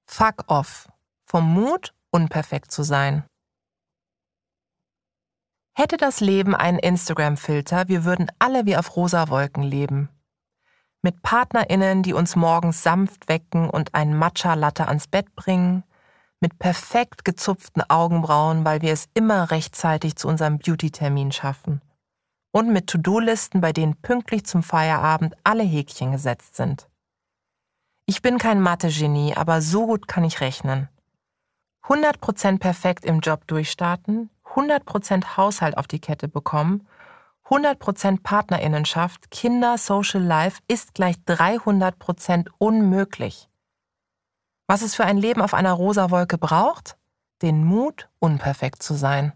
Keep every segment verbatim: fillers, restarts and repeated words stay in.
Fuck off. Vom Mut, unperfekt zu sein. Hätte das Leben einen Instagram-Filter, wir würden alle wie auf rosa Wolken leben. Mit PartnerInnen, die uns morgens sanft wecken und einen Matcha-Latte ans Bett bringen. Mit perfekt gezupften Augenbrauen, weil wir es immer rechtzeitig zu unserem Beauty-Termin schaffen. Und mit To-Do-Listen, bei denen pünktlich zum Feierabend alle Häkchen gesetzt sind. Ich bin kein Mathe-Genie, aber so gut kann ich rechnen. hundert Prozent perfekt im Job durchstarten, hundert Prozent Haushalt auf die Kette bekommen, hundert Prozent PartnerInnenschaft, Kinder, Social Life ist gleich dreihundert Prozent unmöglich. Was es für ein Leben auf einer rosa Wolke braucht? Den Mut, unperfekt zu sein.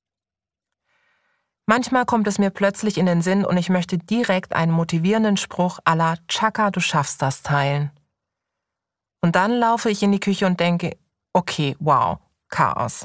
Manchmal kommt es mir plötzlich in den Sinn und ich möchte direkt einen motivierenden Spruch à la Chaka, du schaffst das teilen. Und dann laufe ich in die Küche und denke, okay, wow, Chaos.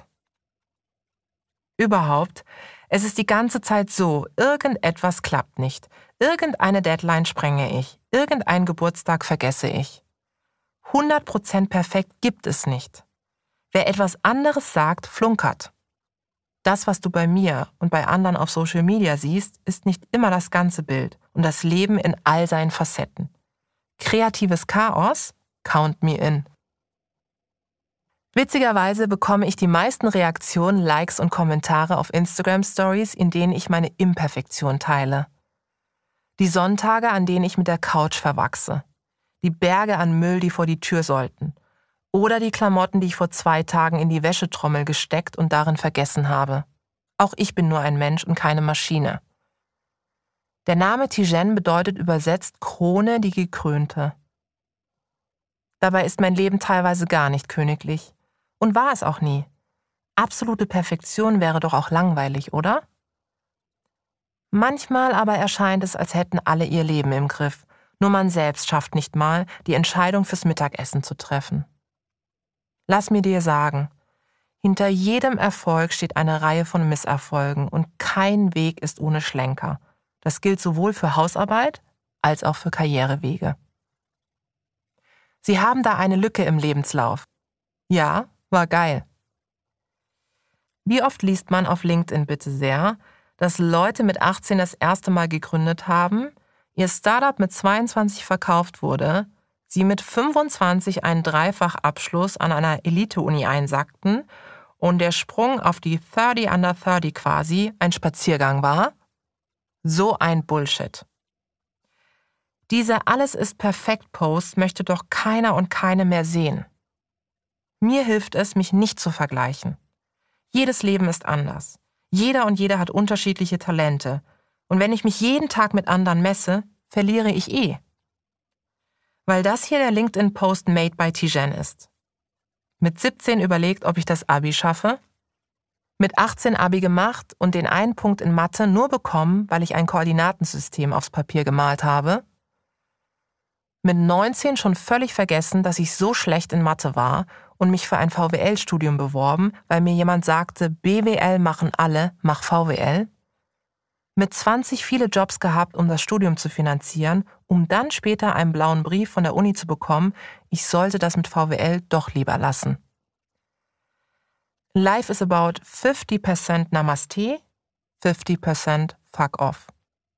Überhaupt, es ist die ganze Zeit so, irgendetwas klappt nicht, irgendeine Deadline sprenge ich, irgendeinen Geburtstag vergesse ich. hundert Prozent perfekt gibt es nicht. Wer etwas anderes sagt, flunkert. Das, was du bei mir und bei anderen auf Social Media siehst, ist nicht immer das ganze Bild und das Leben in all seinen Facetten. Kreatives Chaos? Count me in. Witzigerweise bekomme ich die meisten Reaktionen, Likes und Kommentare auf Instagram-Stories, in denen ich meine Imperfektion teile. Die Sonntage, an denen ich mit der Couch verwachse. Die Berge an Müll, die vor die Tür sollten. Oder die Klamotten, die ich vor zwei Tagen in die Wäschetrommel gesteckt und darin vergessen habe. Auch ich bin nur ein Mensch und keine Maschine. Der Name Tijen bedeutet übersetzt Krone, die gekrönte. Dabei ist mein Leben teilweise gar nicht königlich. Und war es auch nie. Absolute Perfektion wäre doch auch langweilig, oder? Manchmal aber erscheint es, als hätten alle ihr Leben im Griff. Nur man selbst schafft nicht mal, die Entscheidung fürs Mittagessen zu treffen. Lass mir dir sagen, hinter jedem Erfolg steht eine Reihe von Misserfolgen und kein Weg ist ohne Schlenker. Das gilt sowohl für Hausarbeit als auch für Karrierewege. Sie haben da eine Lücke im Lebenslauf. Ja, war geil. Wie oft liest man auf LinkedIn bitte sehr, dass Leute mit achtzehn das erste Mal gegründet haben, ihr Startup mit zweiundzwanzig verkauft wurde, sie mit fünfundzwanzig einen Dreifachabschluss an einer Elite-Uni einsackten und der Sprung auf die dreißig under dreißig quasi ein Spaziergang war? So ein Bullshit. Diese Alles-ist-perfekt-Post möchte doch keiner und keine mehr sehen. Mir hilft es, mich nicht zu vergleichen. Jedes Leben ist anders. Jeder und jede hat unterschiedliche Talente. Und wenn ich mich jeden Tag mit anderen messe, verliere ich eh. Weil das hier der LinkedIn-Post made by Tijen ist. Mit siebzehn überlegt, ob ich das Abi schaffe. Mit achtzehn Abi gemacht und den einen Punkt in Mathe nur bekommen, weil ich ein Koordinatensystem aufs Papier gemalt habe. Mit neunzehn schon völlig vergessen, dass ich so schlecht in Mathe war und mich für ein V W L-Studium beworben, weil mir jemand sagte, B W L machen alle, mach V W L. Mit zwanzig viele Jobs gehabt, um das Studium zu finanzieren, um dann später einen blauen Brief von der Uni zu bekommen, ich sollte das mit V W L doch lieber lassen. Life is about fifty percent Namaste, fifty percent fuck off.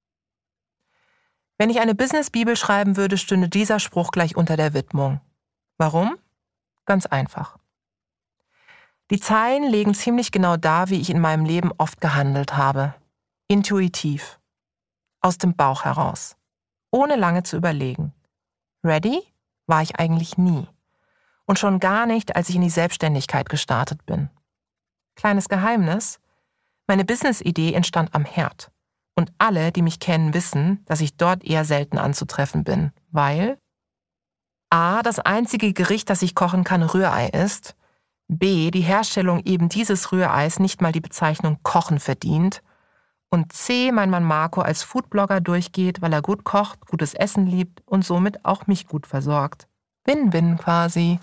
Wenn ich eine Business-Bibel schreiben würde, stünde dieser Spruch gleich unter der Widmung. Warum? Ganz einfach. Die Zeilen legen ziemlich genau dar, wie ich in meinem Leben oft gehandelt habe. Intuitiv. Aus dem Bauch heraus. Ohne lange zu überlegen. Ready? War ich eigentlich nie. Und schon gar nicht, als ich in die Selbstständigkeit gestartet bin. Kleines Geheimnis: Meine Business-Idee entstand am Herd. Und alle, die mich kennen, wissen, dass ich dort eher selten anzutreffen bin, weil a. das einzige Gericht, das ich kochen kann, Rührei ist, b. die Herstellung eben dieses Rühreis nicht mal die Bezeichnung Kochen verdient und c. mein Mann Marco als Foodblogger durchgeht, weil er gut kocht, gutes Essen liebt und somit auch mich gut versorgt. Win-win quasi.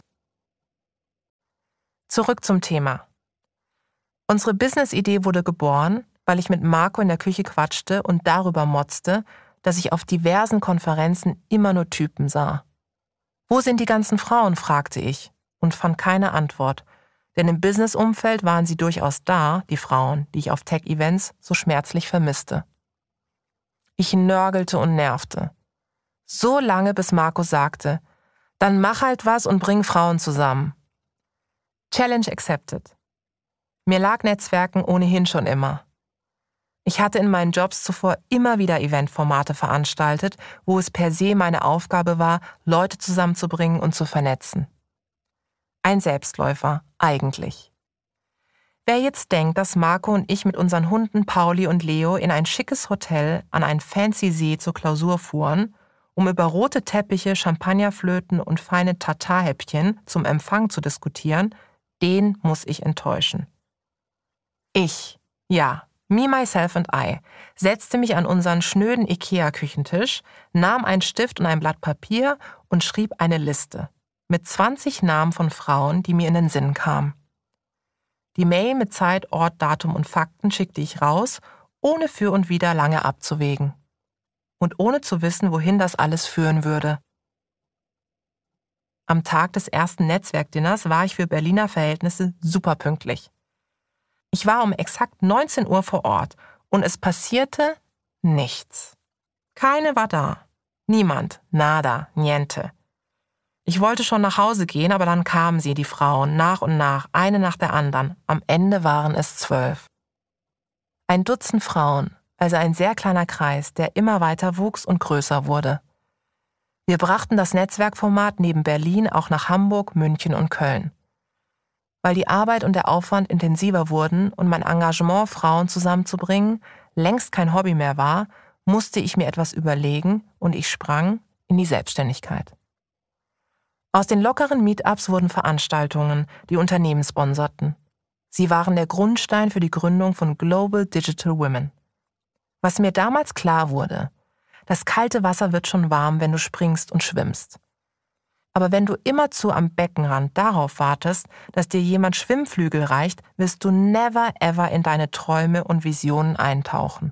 Zurück zum Thema. Unsere Business-Idee wurde geboren, weil ich mit Marco in der Küche quatschte und darüber motzte, dass ich auf diversen Konferenzen immer nur Typen sah. Wo sind die ganzen Frauen, fragte ich. und fand keine Antwort, denn im Business-Umfeld waren sie durchaus da, die Frauen, die ich auf Tech-Events so schmerzlich vermisste. Ich nörgelte und nervte. So lange, bis Marco sagte, dann mach halt was und bring Frauen zusammen. Challenge accepted. Mir lag Netzwerken ohnehin schon immer. Ich hatte in meinen Jobs zuvor immer wieder Eventformate veranstaltet, wo es per se meine Aufgabe war, Leute zusammenzubringen und zu vernetzen. Ein Selbstläufer, eigentlich. Wer jetzt denkt, dass Marco und ich mit unseren Hunden Pauli und Leo in ein schickes Hotel an einen fancy See zur Klausur fuhren, um über rote Teppiche, Champagnerflöten und feine Tatarhäppchen zum Empfang zu diskutieren, den muss ich enttäuschen. Ich, ja, me, myself and I, setzte mich an unseren schnöden Ikea-Küchentisch, nahm einen Stift und ein Blatt Papier und schrieb eine Liste mit zwanzig Namen von Frauen, die mir in den Sinn kamen. Die Mail mit Zeit, Ort, Datum und Fakten schickte ich raus, ohne für und wider lange abzuwägen. Und ohne zu wissen, wohin das alles führen würde. Am Tag des ersten Netzwerkdinners war ich für Berliner Verhältnisse super pünktlich. Ich war um exakt neunzehn Uhr vor Ort und es passierte nichts. Keine war da. Niemand. Nada. Niente. Ich wollte schon nach Hause gehen, aber dann kamen sie, die Frauen, nach und nach, eine nach der anderen. Am Ende waren es zwölf. Ein Dutzend Frauen, also ein sehr kleiner Kreis, der immer weiter wuchs und größer wurde. Wir brachten das Netzwerkformat neben Berlin auch nach Hamburg, München und Köln. Weil die Arbeit und der Aufwand intensiver wurden und mein Engagement, Frauen zusammenzubringen, längst kein Hobby mehr war, musste ich mir etwas überlegen und ich sprang in die Selbstständigkeit. Aus den lockeren Meetups wurden Veranstaltungen, die Unternehmen sponserten. Sie waren der Grundstein für die Gründung von Global Digital Women. Was mir damals klar wurde, das kalte Wasser wird schon warm, wenn du springst und schwimmst. Aber wenn du immerzu am Beckenrand darauf wartest, dass dir jemand Schwimmflügel reicht, wirst du never ever in deine Träume und Visionen eintauchen.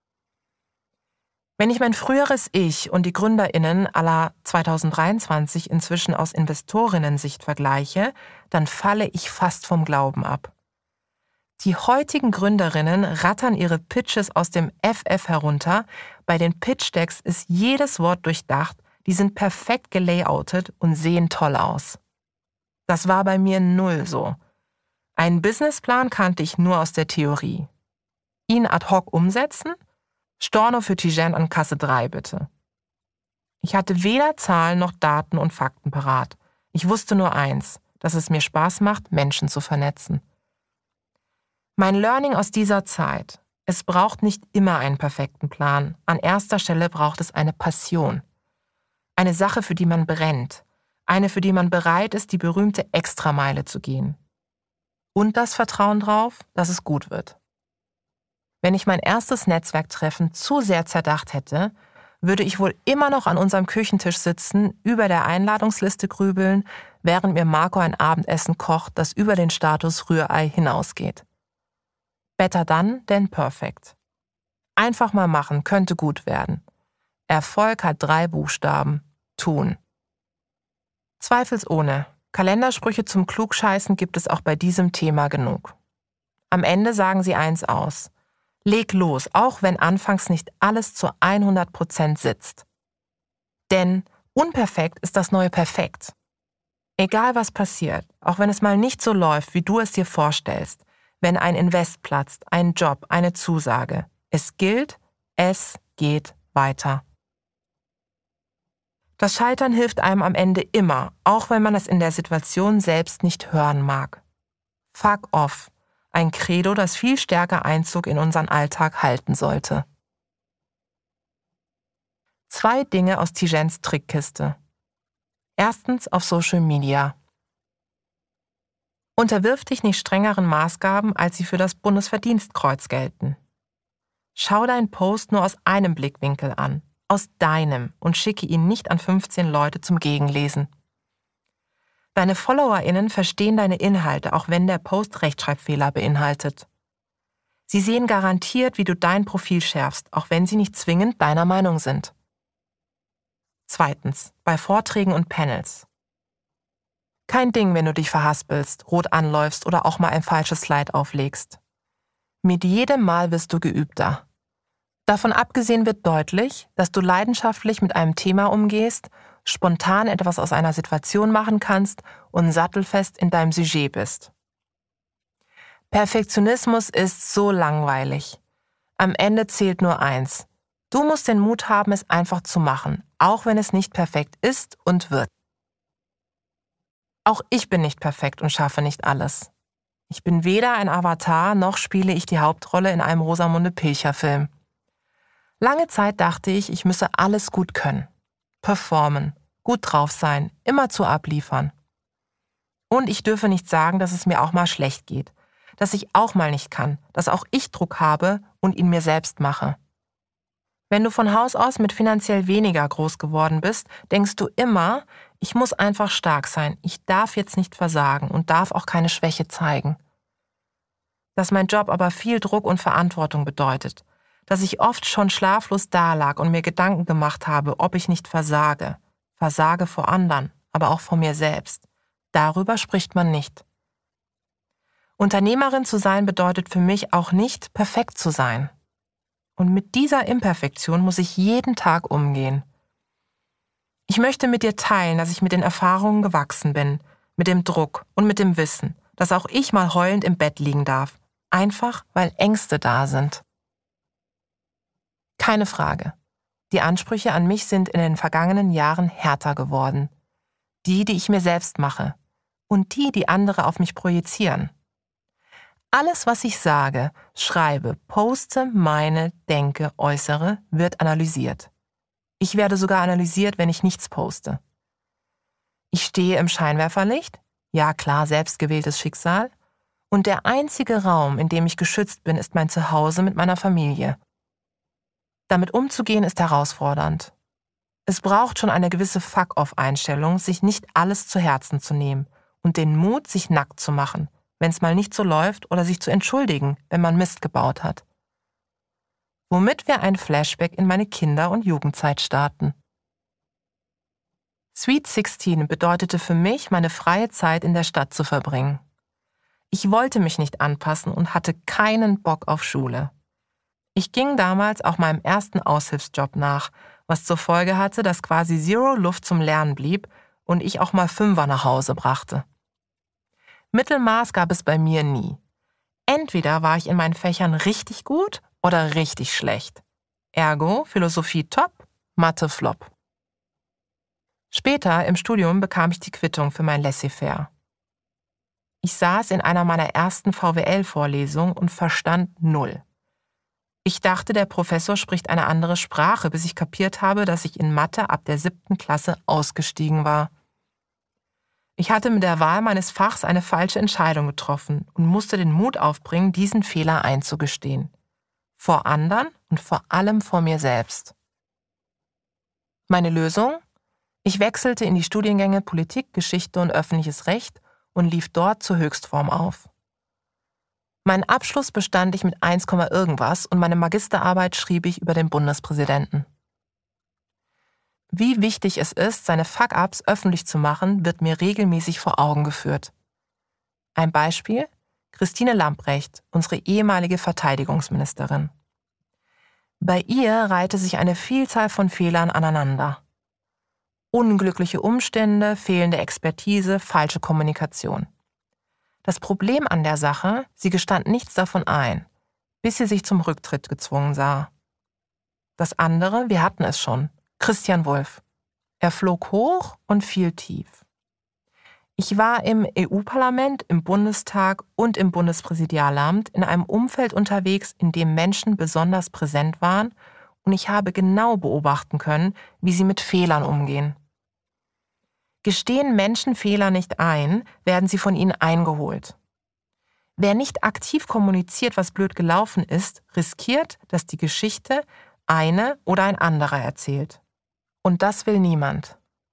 Wenn ich mein früheres Ich und die GründerInnen à la zwanzig dreiundzwanzig inzwischen aus Investorinnen-Sicht vergleiche, dann falle ich fast vom Glauben ab. Die heutigen Gründerinnen rattern ihre Pitches aus dem F F herunter, bei den Pitch-Decks ist jedes Wort durchdacht, die sind perfekt gelayoutet und sehen toll aus. Das war bei mir null so. Einen Businessplan kannte ich nur aus der Theorie. Ihn ad hoc umsetzen? Storno für Tijen an Kasse drei, bitte. Ich hatte weder Zahlen noch Daten und Fakten parat. Ich wusste nur eins, dass es mir Spaß macht, Menschen zu vernetzen. Mein Learning aus dieser Zeit: Es braucht nicht immer einen perfekten Plan. An erster Stelle braucht es eine Passion. Eine Sache, für die man brennt. Eine, für die man bereit ist, die berühmte Extrameile zu gehen. Und das Vertrauen drauf, dass es gut wird. Wenn ich mein erstes Netzwerktreffen zu sehr zerdacht hätte, würde ich wohl immer noch an unserem Küchentisch sitzen, über der Einladungsliste grübeln, während mir Marco ein Abendessen kocht, das über den Status Rührei hinausgeht. Better done than perfect. Einfach mal machen, könnte gut werden. Erfolg hat drei Buchstaben: tun. Zweifelsohne, Kalendersprüche zum Klugscheißen gibt es auch bei diesem Thema genug. Am Ende sagen sie eins aus: Leg los, auch wenn anfangs nicht alles zu hundert Prozent sitzt. Denn unperfekt ist das neue Perfekt. Egal was passiert, auch wenn es mal nicht so läuft, wie du es dir vorstellst, wenn ein Invest platzt, ein Job, eine Zusage, es gilt, es geht weiter. Das Scheitern hilft einem am Ende immer, auch wenn man es in der Situation selbst nicht hören mag. Fuck off. Ein Credo, das viel stärker Einzug in unseren Alltag halten sollte. Zwei Dinge aus Tijens Trickkiste. Erstens auf Social Media. Unterwirf dich nicht strengeren Maßgaben, als sie für das Bundesverdienstkreuz gelten. Schau deinen Post nur aus einem Blickwinkel an, aus deinem, und schicke ihn nicht an fünfzehn Leute zum Gegenlesen. Deine FollowerInnen verstehen deine Inhalte, auch wenn der Post Rechtschreibfehler beinhaltet. Sie sehen garantiert, wie du dein Profil schärfst, auch wenn sie nicht zwingend deiner Meinung sind. Zweitens, bei Vorträgen und Panels. Kein Ding, wenn du dich verhaspelst, rot anläufst oder auch mal ein falsches Slide auflegst. Mit jedem Mal wirst du geübter. Davon abgesehen wird deutlich, dass du leidenschaftlich mit einem Thema umgehst, spontan etwas aus einer Situation machen kannst und sattelfest in deinem Sujet bist. Perfektionismus ist so langweilig. Am Ende zählt nur eins. Du musst den Mut haben, es einfach zu machen, auch wenn es nicht perfekt ist und wird. Auch ich bin nicht perfekt und schaffe nicht alles. Ich bin weder ein Avatar, noch spiele ich die Hauptrolle in einem Rosamunde Pilcher-Film. Lange Zeit dachte ich, ich müsse alles gut können. Performen, gut drauf sein, immerzu abliefern. Und ich dürfe nicht sagen, dass es mir auch mal schlecht geht, dass ich auch mal nicht kann, dass auch ich Druck habe und ihn mir selbst mache. Wenn du von Haus aus mit finanziell weniger groß geworden bist, denkst du immer, ich muss einfach stark sein, ich darf jetzt nicht versagen und darf auch keine Schwäche zeigen. Dass mein Job aber viel Druck und Verantwortung bedeutet, dass ich oft schon schlaflos dalag und mir Gedanken gemacht habe, ob ich nicht versage. Versage vor anderen, aber auch vor mir selbst. Darüber spricht man nicht. Unternehmerin zu sein bedeutet für mich auch nicht, perfekt zu sein. Und mit dieser Imperfektion muss ich jeden Tag umgehen. Ich möchte mit dir teilen, dass ich mit den Erfahrungen gewachsen bin, mit dem Druck und mit dem Wissen, dass auch ich mal heulend im Bett liegen darf, einfach weil Ängste da sind. Keine Frage. Die Ansprüche an mich sind in den vergangenen Jahren härter geworden. Die, die ich mir selbst mache und die, die andere auf mich projizieren. Alles, was ich sage, schreibe, poste, meine, denke, äußere, wird analysiert. Ich werde sogar analysiert, wenn ich nichts poste. Ich stehe im Scheinwerferlicht, ja klar, selbstgewähltes Schicksal, und der einzige Raum, in dem ich geschützt bin, ist mein Zuhause mit meiner Familie. Damit umzugehen ist herausfordernd. Es braucht schon eine gewisse Fuck-off-Einstellung, sich nicht alles zu Herzen zu nehmen und den Mut, sich nackt zu machen, wenn es mal nicht so läuft oder sich zu entschuldigen, wenn man Mist gebaut hat. Womit wir ein Flashback in meine Kinder- und Jugendzeit starten. Sweet sechzehn bedeutete für mich, meine freie Zeit in der Stadt zu verbringen. Ich wollte mich nicht anpassen und hatte keinen Bock auf Schule. Ich ging damals auch meinem ersten Aushilfsjob nach, was zur Folge hatte, dass quasi zero Luft zum Lernen blieb und ich auch mal Fünfer nach Hause brachte. Mittelmaß gab es bei mir nie. Entweder war ich in meinen Fächern richtig gut oder richtig schlecht. Ergo, Philosophie top, Mathe flop. Später im Studium bekam ich die Quittung für mein Laissez-faire. Ich saß in einer meiner ersten V W L-Vorlesungen und verstand null. Ich dachte, der Professor spricht eine andere Sprache, bis ich kapiert habe, dass ich in Mathe ab der siebten Klasse ausgestiegen war. Ich hatte mit der Wahl meines Fachs eine falsche Entscheidung getroffen und musste den Mut aufbringen, diesen Fehler einzugestehen. Vor anderen und vor allem vor mir selbst. Meine Lösung? Ich wechselte in die Studiengänge Politik, Geschichte und öffentliches Recht und lief dort zur Höchstform auf. Meinen Abschluss bestand ich mit eins, irgendwas und meine Magisterarbeit schrieb ich über den Bundespräsidenten. Wie wichtig es ist, seine Fuck-ups öffentlich zu machen, wird mir regelmäßig vor Augen geführt. Ein Beispiel: Christine Lambrecht, unsere ehemalige Verteidigungsministerin. Bei ihr reihte sich eine Vielzahl von Fehlern aneinander. Unglückliche Umstände, fehlende Expertise, falsche Kommunikation. Das Problem an der Sache, sie gestand nichts davon ein, bis sie sich zum Rücktritt gezwungen sah. Das andere, wir hatten es schon, Christian Wulff. Er flog hoch und fiel tief. Ich war im E U-Parlament, im Bundestag und im Bundespräsidialamt in einem Umfeld unterwegs, in dem Menschen besonders präsent waren, und ich habe genau beobachten können, wie sie mit Fehlern umgehen. Gestehen Menschen Fehler nicht ein, werden sie von ihnen eingeholt. Wer nicht aktiv kommuniziert, was blöd gelaufen ist, riskiert, dass die Geschichte eine oder ein anderer erzählt. Und das will niemand.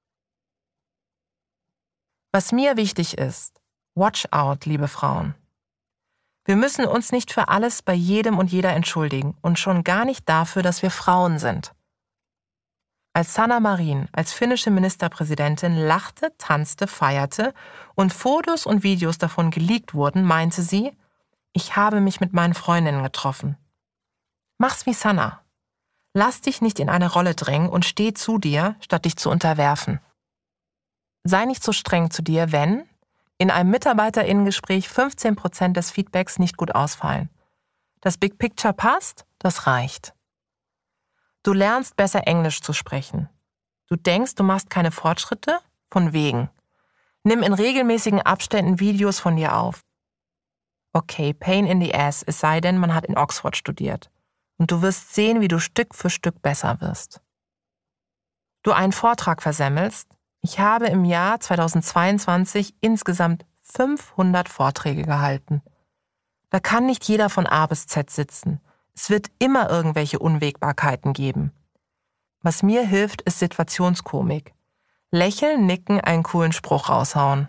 Was mir wichtig ist, watch out, liebe Frauen. Wir müssen uns nicht für alles bei jedem und jeder entschuldigen und schon gar nicht dafür, dass wir Frauen sind. als Sanna Marin als finnische Ministerpräsidentin lachte, tanzte, feierte und Fotos und Videos davon geleakt wurden, meinte sie, ich habe mich mit meinen Freundinnen getroffen. Mach's wie Sanna. Lass dich nicht in eine Rolle drängen und steh zu dir, statt dich zu unterwerfen. Sei nicht so streng zu dir, wenn in einem MitarbeiterInnengespräch fünfzehn Prozent des Feedbacks nicht gut ausfallen. Das Big Picture passt, das reicht. Du lernst besser Englisch zu sprechen. Du denkst, du machst keine Fortschritte? Von wegen. Nimm in regelmäßigen Abständen Videos von dir auf. Okay, pain in the ass, es sei denn, man hat in Oxford studiert. Und du wirst sehen, wie du Stück für Stück besser wirst. Du einen Vortrag versemmelst? Ich habe im Jahr zweitausendzweiundzwanzig insgesamt fünfhundert Vorträge gehalten. Da kann nicht jeder von A bis Z sitzen. Es wird immer irgendwelche Unwägbarkeiten geben. Was mir hilft, ist Situationskomik. Lächeln, nicken, einen coolen Spruch raushauen.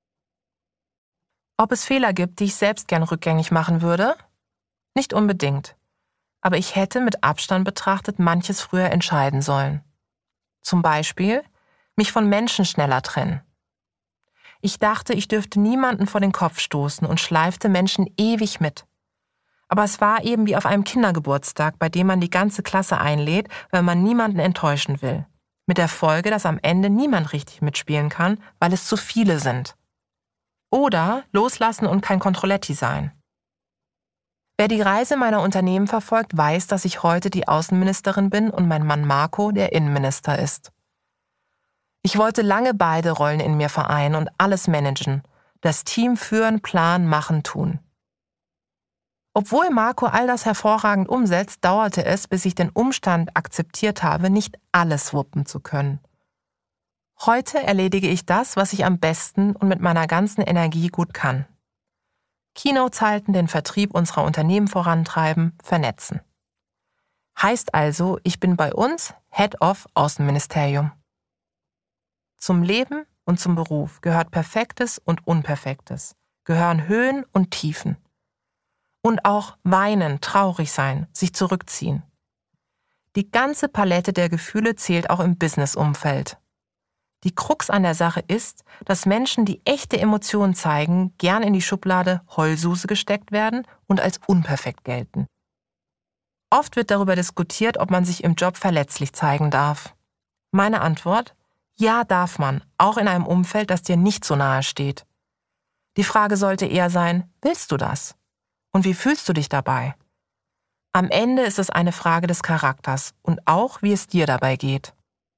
Ob es Fehler gibt, die ich selbst gern rückgängig machen würde? Nicht unbedingt. Aber ich hätte mit Abstand betrachtet manches früher entscheiden sollen. Zum Beispiel mich von Menschen schneller trennen. Ich dachte, ich dürfte niemanden vor den Kopf stoßen und schleifte Menschen ewig mit. Aber es war eben wie auf einem Kindergeburtstag, bei dem man die ganze Klasse einlädt, weil man niemanden enttäuschen will. Mit der Folge, dass am Ende niemand richtig mitspielen kann, weil es zu viele sind. Oder loslassen und kein Controletti sein. Wer die Reise meiner Unternehmen verfolgt, weiß, dass ich heute die Außenministerin bin und mein Mann Marco der Innenminister ist. Ich wollte lange beide Rollen in mir vereinen und alles managen, das Team führen, planen, machen, tun. Obwohl Marco all das hervorragend umsetzt, dauerte es, bis ich den Umstand akzeptiert habe, nicht alles wuppen zu können. Heute erledige ich das, was ich am besten und mit meiner ganzen Energie gut kann. Keynotes halten, den Vertrieb unserer Unternehmen vorantreiben, vernetzen. Heißt also, ich bin bei uns Head of Außenministerium. Zum Leben und zum Beruf gehört Perfektes und Unperfektes, gehören Höhen und Tiefen. Und auch weinen, traurig sein, sich zurückziehen. Die ganze Palette der Gefühle zählt auch im Business-Umfeld. Die Krux an der Sache ist, dass Menschen, die echte Emotionen zeigen, gern in die Schublade Heulsuse gesteckt werden und als unperfekt gelten. Oft wird darüber diskutiert, ob man sich im Job verletzlich zeigen darf. Meine Antwort? Ja, darf man, auch in einem Umfeld, das dir nicht so nahe steht. Die Frage sollte eher sein, willst du das? Und wie fühlst du dich dabei? Am Ende ist es eine Frage des Charakters und auch, wie es dir dabei geht.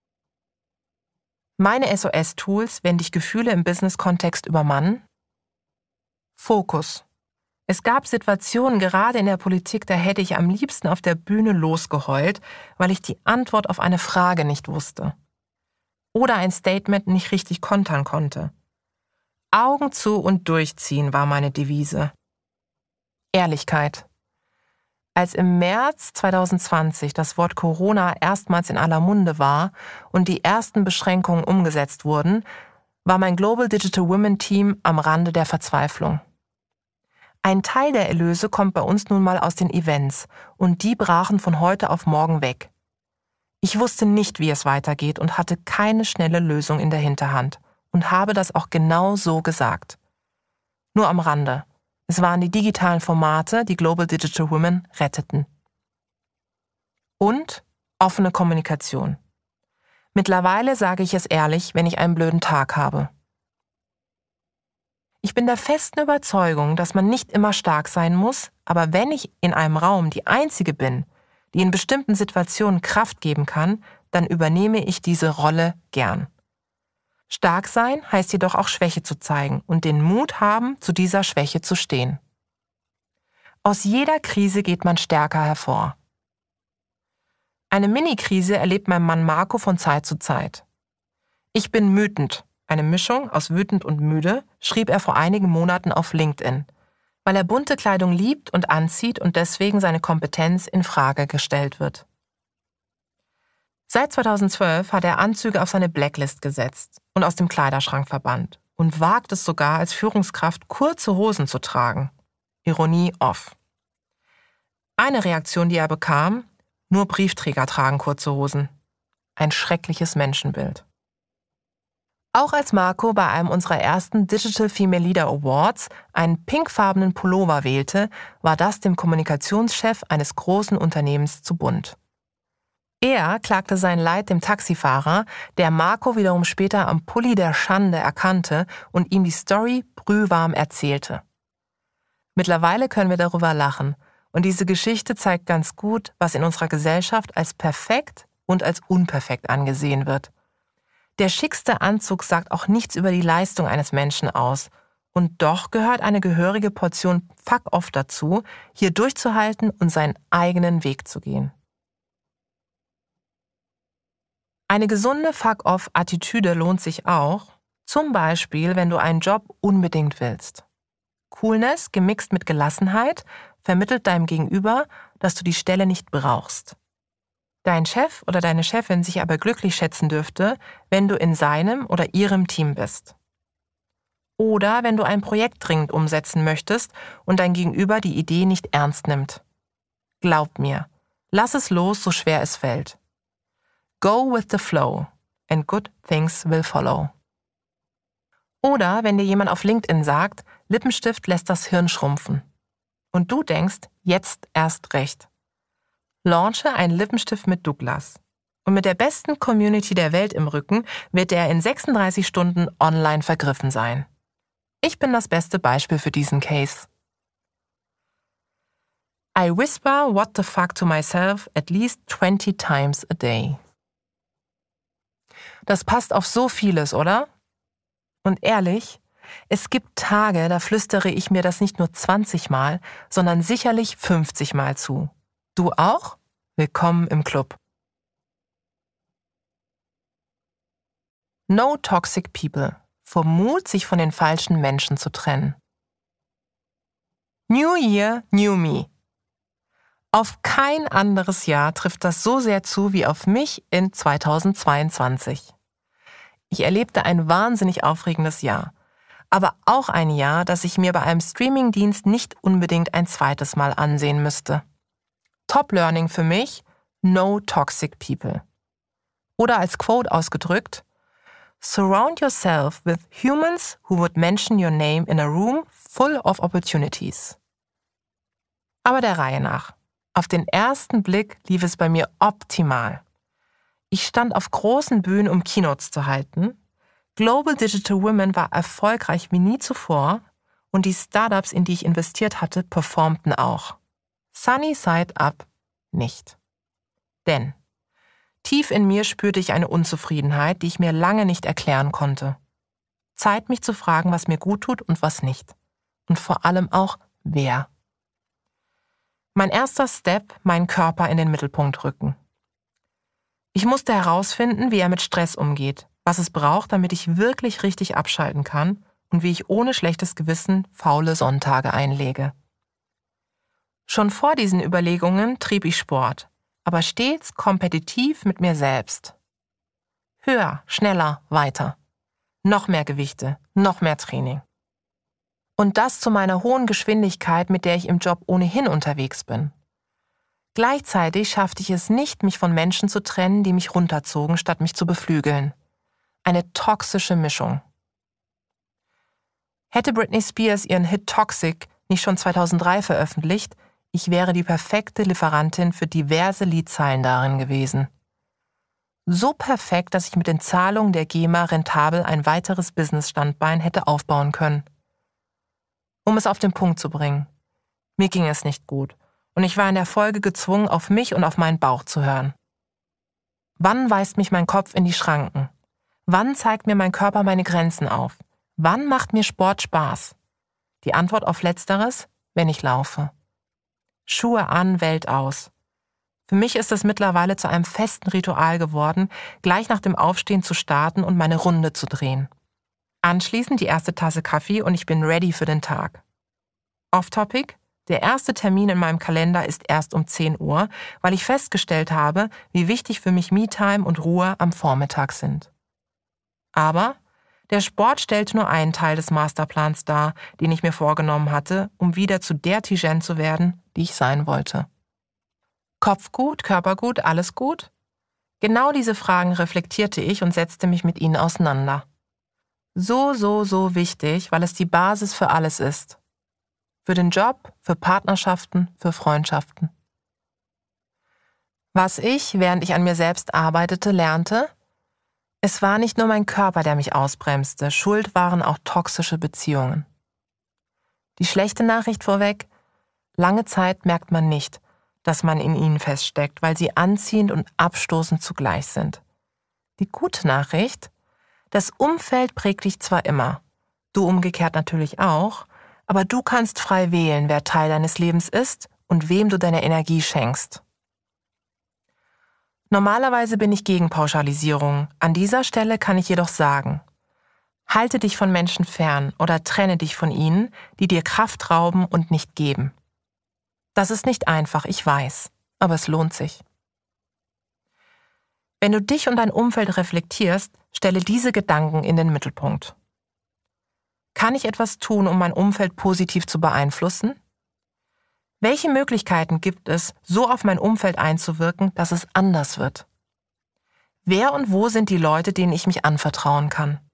Meine S O S-Tools, wenn dich Gefühle im Business-Kontext übermannen? Fokus. Es gab Situationen, gerade in der Politik, da hätte ich am liebsten auf der Bühne losgeheult, weil ich die Antwort auf eine Frage nicht wusste. Oder ein Statement nicht richtig kontern konnte. Augen zu und durchziehen war meine Devise. Ehrlichkeit. Als im März zweitausendzwanzig das Wort Corona erstmals in aller Munde war und die ersten Beschränkungen umgesetzt wurden, war mein Global Digital Women Team am Rande der Verzweiflung. Ein Teil der Erlöse kommt bei uns nun mal aus den Events und die brachen von heute auf morgen weg. Ich wusste nicht, wie es weitergeht und hatte keine schnelle Lösung in der Hinterhand und habe das auch genau so gesagt. Nur am Rande. Es waren die digitalen Formate, die Global Digital Women retteten. Und offene Kommunikation. Mittlerweile sage ich es ehrlich, wenn ich einen blöden Tag habe. Ich bin der festen Überzeugung, dass man nicht immer stark sein muss, aber wenn ich in einem Raum die Einzige bin, die in bestimmten Situationen Kraft geben kann, dann übernehme ich diese Rolle gern. Stark sein heißt jedoch auch Schwäche zu zeigen und den Mut haben, zu dieser Schwäche zu stehen. Aus jeder Krise geht man stärker hervor. Eine Mini-Krise erlebt mein Mann Marco von Zeit zu Zeit. Ich bin wütend, eine Mischung aus wütend und müde, schrieb er vor einigen Monaten auf LinkedIn, weil er bunte Kleidung liebt und anzieht und deswegen seine Kompetenz in Frage gestellt wird. Seit zweitausendzwölf hat er Anzüge auf seine Blacklist gesetzt und aus dem Kleiderschrank verbannt und wagt es sogar als Führungskraft kurze Hosen zu tragen. Ironie off. Eine Reaktion, die er bekam, nur Briefträger tragen kurze Hosen. ein schreckliches Menschenbild. Auch als Marco bei einem unserer ersten Digital Female Leader Awards einen pinkfarbenen Pullover wählte, war das dem Kommunikationschef eines großen Unternehmens zu bunt. Er klagte sein Leid dem Taxifahrer, der Marco wiederum später am Pulli der Schande erkannte und ihm die Story brühwarm erzählte. Mittlerweile können wir darüber lachen und diese Geschichte zeigt ganz gut, was in unserer Gesellschaft als perfekt und als unperfekt angesehen wird. Der schickste Anzug sagt auch nichts über die Leistung eines Menschen aus. Und doch gehört eine gehörige Portion Fuck-off dazu, hier durchzuhalten und seinen eigenen Weg zu gehen. Eine gesunde Fuck-off-Attitüde lohnt sich auch, zum Beispiel, wenn du einen Job unbedingt willst. Coolness gemixt mit Gelassenheit vermittelt deinem Gegenüber, dass du die Stelle nicht brauchst. Dein Chef oder deine Chefin sich aber glücklich schätzen dürfte, wenn du in seinem oder ihrem Team bist. Oder wenn du ein Projekt dringend umsetzen möchtest und dein Gegenüber die Idee nicht ernst nimmt. Glaub mir, lass es los, so schwer es fällt. Go with the flow and good things will follow. Oder wenn dir jemand auf LinkedIn sagt, Lippenstift lässt das Hirn schrumpfen. Und du denkst, jetzt erst recht. Launche einen Lippenstift mit Douglas. Und mit der besten Community der Welt im Rücken wird er in sechsunddreißig Stunden online vergriffen sein. Ich bin das beste Beispiel für diesen Case. I whisper what the fuck to myself at least twenty times a day. Das passt auf so vieles, oder? Und ehrlich, es gibt Tage, da flüstere ich mir das nicht nur zwanzig Mal, sondern sicherlich fünfzig Mal zu. Du auch? Willkommen im Club. No toxic people. Vor Mut, sich von den falschen Menschen zu trennen. New Year, New Me. Auf kein anderes Jahr trifft das so sehr zu wie auf mich in zweitausendzweiundzwanzig. Ich erlebte ein wahnsinnig aufregendes Jahr, aber auch ein Jahr, das ich mir bei einem Streamingdienst nicht unbedingt ein zweites Mal ansehen müsste. Top-Learning für mich, no toxic people. Oder als Quote ausgedrückt, surround yourself with humans who would mention your name in a room full of opportunities. Aber der Reihe nach. Auf den ersten Blick lief es bei mir optimal. Ich stand auf großen Bühnen, um Keynotes zu halten. Global Digital Women war erfolgreich wie nie zuvor und die Startups, in die ich investiert hatte, performten auch. Sunny side up nicht. Denn tief in mir spürte ich eine Unzufriedenheit, die ich mir lange nicht erklären konnte. Zeit, mich zu fragen, was mir gut tut und was nicht. Und vor allem auch, wer. Mein erster Step, meinen Körper in den Mittelpunkt rücken. Ich musste herausfinden, wie er mit Stress umgeht, was es braucht, damit ich wirklich richtig abschalten kann und wie ich ohne schlechtes Gewissen faule Sonntage einlege. Schon vor diesen Überlegungen trieb ich Sport, aber stets kompetitiv mit mir selbst. Höher, schneller, weiter. Noch mehr Gewichte, noch mehr Training. Und das zu meiner hohen Geschwindigkeit, mit der ich im Job ohnehin unterwegs bin. Gleichzeitig schaffte ich es nicht, mich von Menschen zu trennen, die mich runterzogen, statt mich zu beflügeln. Eine toxische Mischung. Hätte Britney Spears ihren Hit Toxic nicht schon zweitausenddrei veröffentlicht, ich wäre die perfekte Lieferantin für diverse Liedzeilen darin gewesen. So perfekt, dass ich mit den Zahlungen der GEMA rentabel ein weiteres Business-Standbein hätte aufbauen können. Um es auf den Punkt zu bringen. Mir ging es nicht gut und ich war in der Folge gezwungen, auf mich und auf meinen Bauch zu hören. Wann weist mich mein Kopf in die Schranken? Wann zeigt mir mein Körper meine Grenzen auf? Wann macht mir Sport Spaß? Die Antwort auf Letzteres, wenn ich laufe. Schuhe an, Welt aus. Für mich ist es mittlerweile zu einem festen Ritual geworden, gleich nach dem Aufstehen zu starten und meine Runde zu drehen. Anschließend die erste Tasse Kaffee und ich bin ready für den Tag. Off-Topic: Der erste Termin in meinem Kalender ist erst um zehn Uhr, weil ich festgestellt habe, wie wichtig für mich Me-Time und Ruhe am Vormittag sind. Aber der Sport stellte nur einen Teil des Masterplans dar, den ich mir vorgenommen hatte, um wieder zu der Tijen zu werden, die ich sein wollte. Kopf gut, Körper gut, alles gut? Genau diese Fragen reflektierte ich und setzte mich mit ihnen auseinander. So, so, so wichtig, weil es die Basis für alles ist. Für den Job, für Partnerschaften, für Freundschaften. Was ich, während ich an mir selbst arbeitete, lernte: Es war nicht nur mein Körper, der mich ausbremste, schuld waren auch toxische Beziehungen. Die schlechte Nachricht vorweg: Lange Zeit merkt man nicht, dass man in ihnen feststeckt, weil sie anziehend und abstoßend zugleich sind. Die gute Nachricht: Das Umfeld prägt dich zwar immer, du umgekehrt natürlich auch, aber du kannst frei wählen, wer Teil deines Lebens ist und wem du deine Energie schenkst. Normalerweise bin ich gegen Pauschalisierung. An dieser Stelle kann ich jedoch sagen: Halte dich von Menschen fern oder trenne dich von ihnen, die dir Kraft rauben und nicht geben. Das ist nicht einfach, ich weiß, aber es lohnt sich. Wenn du dich und dein Umfeld reflektierst, stelle diese Gedanken in den Mittelpunkt. Kann ich etwas tun, um mein Umfeld positiv zu beeinflussen? Welche Möglichkeiten gibt es, so auf mein Umfeld einzuwirken, dass es anders wird? Wer und wo sind die Leute, denen ich mich anvertrauen kann?